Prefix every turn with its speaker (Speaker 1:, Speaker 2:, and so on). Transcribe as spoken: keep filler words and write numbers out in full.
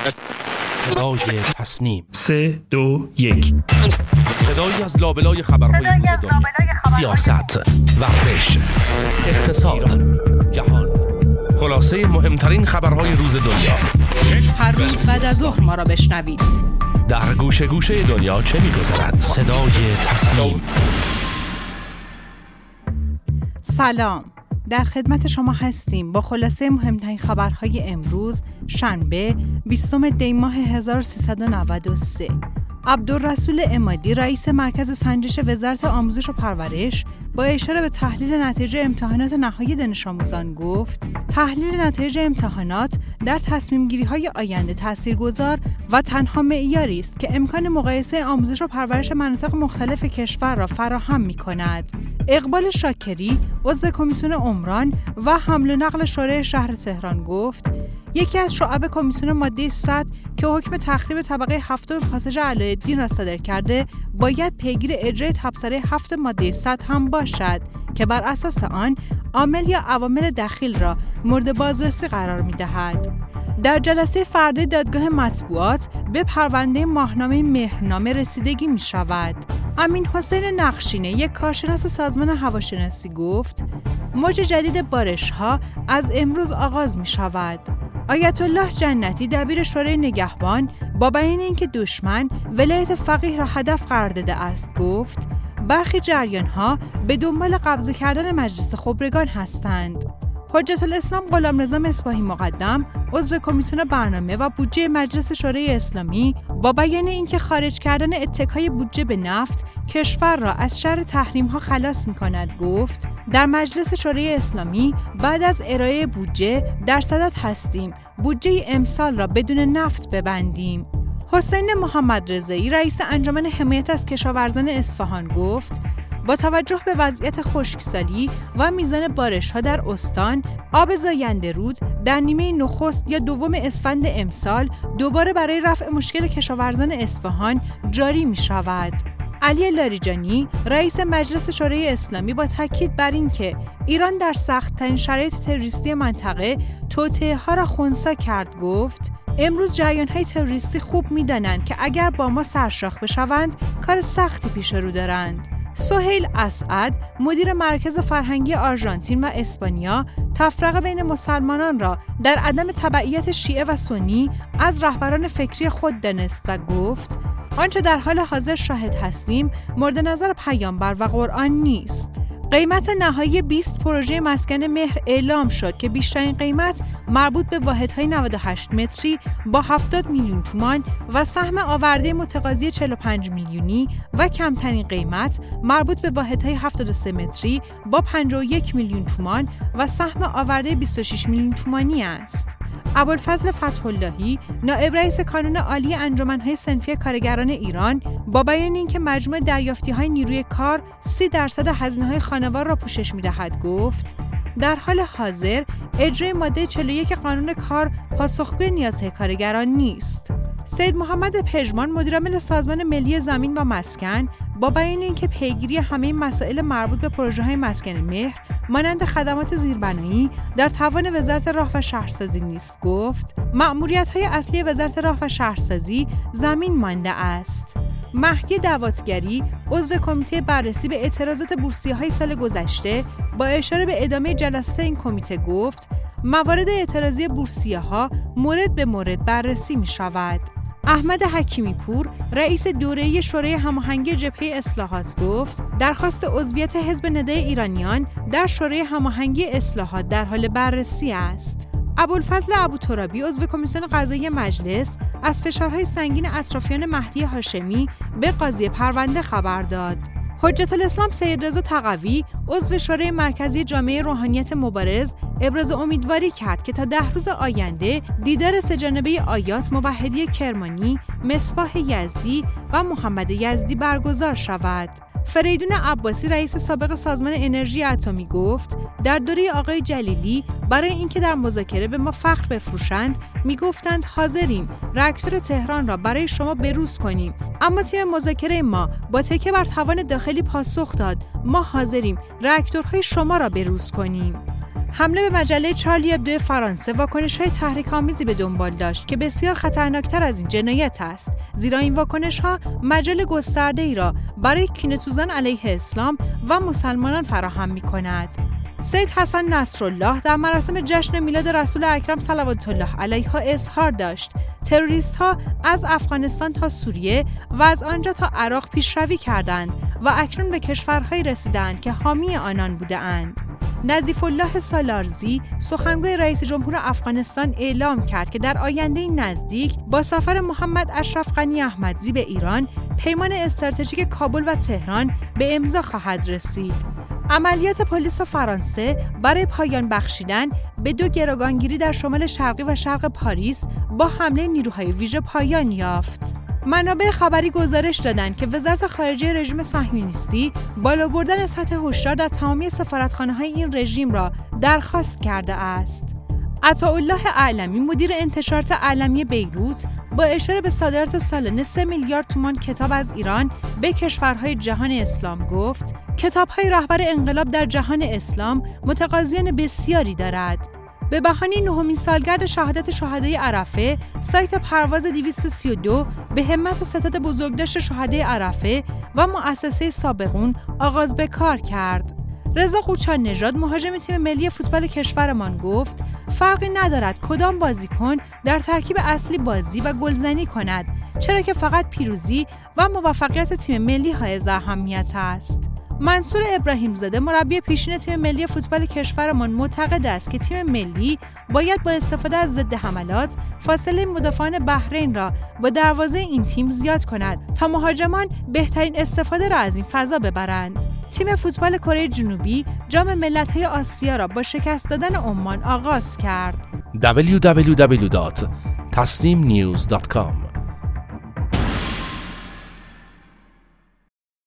Speaker 1: صدای تصنیم.
Speaker 2: سه دو یک.
Speaker 1: صدایی از لابلای خبرهای روز دنیا، سیاست، ورزش، اقتصاد، جهان، خلاصه مهمترین خبرهای روز دنیا.
Speaker 3: هر روز بعد از ظهر ما را بشنوید.
Speaker 1: در گوشه گوشه دنیا چه می‌گذرد؟ صدای تصنیم.
Speaker 3: سلام، در خدمت شما هستیم با خلاصه مهمترین خبرهای امروز شنبه بیستم دی ماه هزار و سیصد و نود و سه. عبدالرسول عمادی رئیس مرکز سنجش وزارت آموزش و پرورش با اشاره به تحلیل نتایج امتحانات نهایی دانش آموزان گفت تحلیل نتایج امتحانات در تصمیم گیری های آینده تاثیرگذار و تنها معیاری است که امکان مقایسه آموزش و پرورش مناطق مختلف کشور را فراهم می کند. اقبال شاکری عضو کمیسیون عمران و حمل و نقل شورای شهر تهران گفت یکی از شعب کمیسیون ماده صد که حکم تخریب طبقه هفتم پاساژ علاءالدین را صادر کرده باید پیگیر اجرای تبصره هفت ماده صد هم باشد که بر اساس آن عامل یا عوامل دخیل را مورد بازرسی قرار می‌دهد. در جلسه فردای دادگاه مطبوعات به پرونده ماهنامه مهرنامه رسیدگی می شود. امین حسین نقشینه یک کارشناس سازمان هواشناسی گفت موج جدید بارش‌ها از امروز آغاز می شود. آیت الله جنتی دبیر شورای نگهبان با بیان اینکه دشمن ولایت فقیه را هدف قرار داده است گفت برخی جریان‌ها به دنبال قبضه کردن مجلس خبرگان هستند. حجت الاسلام غلامرضا مصباحی مقدم عضو کمیسیون برنامه و بودجه مجلس شورای اسلامی با بیان اینکه خارج کردن اتکای بودجه به نفت کشور را از شر تحریم‌ها خلاص می‌کند گفت در مجلس شورای اسلامی بعد از ارائه بودجه در صدد هستیم بودجه امسال را بدون نفت ببندیم. حسین محمدرضایی رئیس انجمن حمایت از کشاورزان اصفهان گفت با توجه به وضعیت خشکسالی و میزان بارش‌ها در استان، آب زاینده رود در نیمه نخست یا دوم اسفند امسال دوباره برای رفع مشکل کشاورزان اصفهان جاری می‌شود. علی لاریجانی رئیس مجلس شورای اسلامی با تاکید بر اینکه ایران در سخت‌ترین شرایط تروریستی منطقه توطئه‌ها را خنثی کرد گفت امروز جریان‌های تروریستی خوب می‌دانند که اگر با ما سرشاخ بشوند کار سختی پیش رو دارند. سهیل اسعد مدیر مرکز فرهنگی آرژانتین و اسپانیا تفرقه بین مسلمانان را در عدم تبعیت شیعه و سنی از رهبران فکری خود دانست و گفت آنچه در حال حاضر شاهد هستیم مورد نظر پیامبر و قرآن نیست. قیمت نهایی بیست پروژه مسکن مهر اعلام شد که بیشترین قیمت مربوط به واحدهای نود و هشت متری با هفتاد میلیون تومان و سهم آورده متقاضی چهل و پنج میلیونی و کمترین قیمت مربوط به واحدهای هفتاد و سه متری با پنجاه و یک میلیون تومان و سهم آورده بیست و شش میلیون تومانی است. ابوالفضل فتح اللهی نایب رئیس کانون عالی انجمن‌های صنفی کارگران ایران با بیان اینکه مجموع دریافتی‌های نیروی کار سی درصد هزینه‌های خانوار را پوشش می‌دهد گفت در حال حاضر اجرای ماده چهل و یک قانون کار پاسخگوی نیازهای کارگران نیست. سید محمد پژمان مدیرعامل سازمان ملی زمین و مسکن با بیان اینکه پیگیری همه مسائل مربوط به پروژه‌های مسکن مهر مانند خدمات زیربنایی در توان وزارت راه و شهرسازی نیست گفت مأموریت‌های اصلی وزارت راه و شهرسازی زمین مانده است. مهدی دواتگری عضو کمیته بررسی به اعتراضات بورسیه‌های سال گذشته با اشاره به ادامه جلسات این کمیته گفت موارد اعتراضی بورسیه‌ها مورد به مورد بررسی می‌شود. احمد حکیمی پور رئیس دوره‌ای شورای هماهنگی جبهه اصلاحات گفت درخواست عضویت حزب ندای ایرانیان در شورای هماهنگی اصلاحات در حال بررسی است. ابوالفضل ابوترابی عضو کمیسیون قضایی مجلس از فشارهای سنگین اطرافیان مهدی هاشمی به قاضی پرونده خبر داد. حجت الاسلام سیدرضا تقوی عضو شورای مرکزی جامعه روحانیت مبارز ابراز امیدواری کرد که تا ده روز آینده دیدار سه‌جانبه آیات موحدی کرمانی، مصباح یزدی و محمد یزدی برگزار شود. فریدون عباسی رئیس سابق سازمان انرژی اتمی گفت در دوره آقای جلیلی برای اینکه در مذاکره به ما فخر بفروشند میگفتند حاضریم راکتور تهران را برای شما بروز کنیم، اما تیم مذاکره ما با تکیه بر توان داخلی پاسخ داد ما حاضریم راکتورهای شما را بروز کنیم. حمله به مجله چارلی ابدو فرانسه واکنش‌های تحریک‌آمیزی به دنبال داشت که بسیار خطرناکتر از این جنایت است، زیرا این واکنش‌ها مجال گسترده‌ای را برای کینه‌توزان علیه اسلام و مسلمانان فراهم می‌کند. سید حسن نصرالله در مراسم جشن میلاد رسول اکرم صلوات الله علیه اظهار داشت تروریست‌ها از افغانستان تا سوریه و از آنجا تا عراق پیشروی کردند و اکنون به کشورهایی رسیدند که حامی آنان بودند. نظیف الله سالارزی سخنگوی رئیس جمهور افغانستان اعلام کرد که در آینده نزدیک با سفر محمد اشرف غنی احمدزی به ایران پیمان استراتژیک کابل و تهران به امضا خواهد رسید. عملیات پلیس فرانسه برای پایان بخشیدن به دو گروگانگیری در شمال شرقی و شرق پاریس با حمله نیروهای ویژه پایان یافت. منابع خبری گزارش دادند که وزارت خارجه رژیم صهیونیستی بالا بردن سطح هشدار در تمامی سفارتخانه‌های این رژیم را درخواست کرده است. عطاالله اعلمی مدیر انتشارات اعلمی بیروت با اشاره به صادرات سالانه سه میلیارد تومان کتاب از ایران به کشورهای جهان اسلام گفت کتاب‌های رهبر انقلاب در جهان اسلام متقاضیان بسیاری دارد. به بهانه نهمین سالگرد شهادت شهدای عرفه، سایت پرواز دویست و سی و دو به همت ستاد بزرگداشت شهدای عرفه و مؤسسه سابقون آغاز به کار کرد. رضا قوچان نژاد مهاجم تیم ملی فوتبال کشورمان گفت فرقی ندارد کدام بازیکن در ترکیب اصلی بازی و گلزنی کند، چرا که فقط پیروزی و موفقیت تیم ملی حائز اهمیت است. منصور ابراهیم زاده مربی پیشین تیم ملی فوتبال کشورمان معتقد است که تیم ملی باید با استفاده از ضد حملات فاصله مدافعان بحرین را با دروازه این تیم زیاد کند تا مهاجمان بهترین استفاده را از این فضا ببرند. تیم فوتبال کره جنوبی جام ملت‌های آسیا را با شکست دادن عمان آغاز کرد.
Speaker 1: دبلیو دبلیو دبلیو دات تصنیم نیوز دات کام